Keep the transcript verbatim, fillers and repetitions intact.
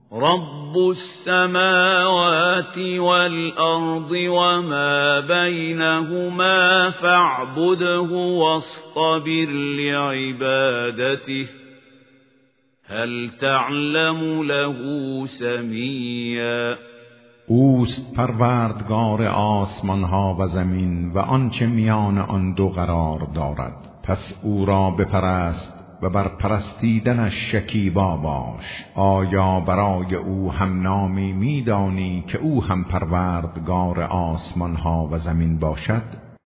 رب السماوات والأرض وما بينهما فاعبده واصطبر لعبادته هل تعلم له سميا. اوست پروردگار آسمان ها و زمین و آنچه میان آن دو قرار دارد، پس او را بپرست و بر پرستیدنش شکیبا باش. آیا برای او هم نامی میدانی که او هم پروردگار آسمان ها و زمین باشد؟